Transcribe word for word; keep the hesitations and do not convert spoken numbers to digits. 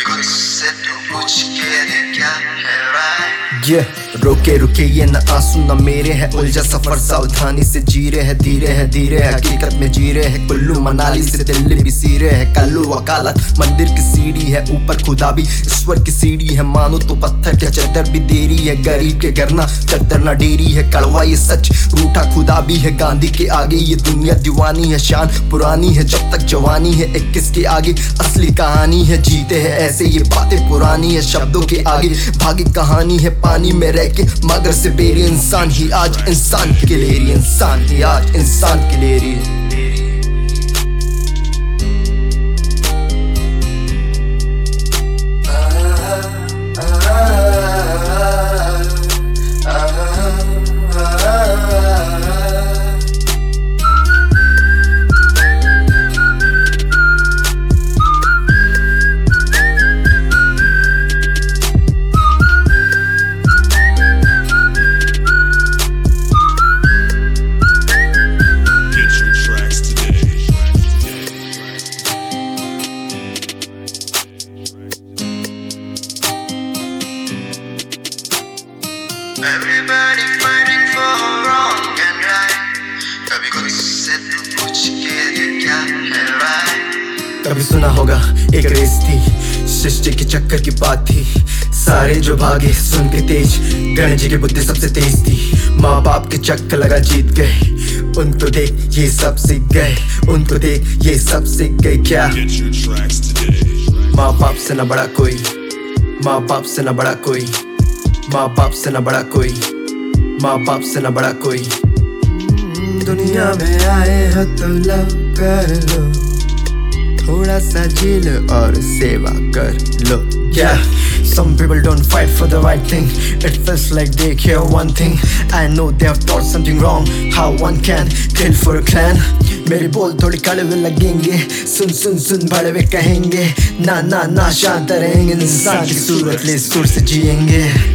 खुद से तू पूछ के देख क्या है right? Yeah, रोके रुके ये न आंसू न मेरे हैं, उलझा सफर सावधानी से जी रहे हैं, धीरे है धीरे है हकीकत में जी रहे हैं। कुल्लू मनाली से दिल्ली भी सी रहे हैं, कल्लू वकालत मंदिर की सीढ़ी है, ऊपर खुदा भी ईश्वर की सीढ़ी है। मानो तो पत्थर के चद्दर भी देरी है, गरीब के घर ना चद्दर ना डेरी है। कड़वा ये सच रूठा खुदा भी है, गांधी के आगे ये दुनिया दीवानी है। शान पुरानी है जब तक जवानी है, इक्कीस के आगे असली कहानी है। जीते हैं ऐसे ये बातें पुरानी है, शब्दों के आगे भागी कहानी है। पानी में रह के मगर से बेरी, इंसान ही आज इंसान के लिए, इंसान ही आज इंसान के लिए। Everybody fighting for wrong and right. कभी खुद से तू पूछ के देख क्या है right? कभी सुना होगा एक रेस थी, सृष्टि के चक्कर की बात थी। सारे जो भागे सुन के तेज, गणेश जी की बुद्धि सबसे तेज थी। माँ बाप के चक्कर लगा जीत गए, उनको देख ये सब सीख गए, उनको देख ये सब सीख गए। क्या माँ बाप से न बड़ा कोई, माँ बाप से न बड़ा कोई, माँ बाप से न बड़ा कोई, माँ बाप से न बड़ा कोई। दुनिया में आए हो तो लव कर लो, थोड़ा सा जी लो और सेवा कर लो। Yeah, some people don't fight for the right thing. It feels like they care one thing. I know they have thought something wrong. How one can kill for a clan. मेरे बोल थोड़ी कड़वे लगेंगे, सुन सुन सुन बड़े कहेंगे। ना ना ना शांत रहेंगे, इंसान की सूरत ले सुर से जिएंगे।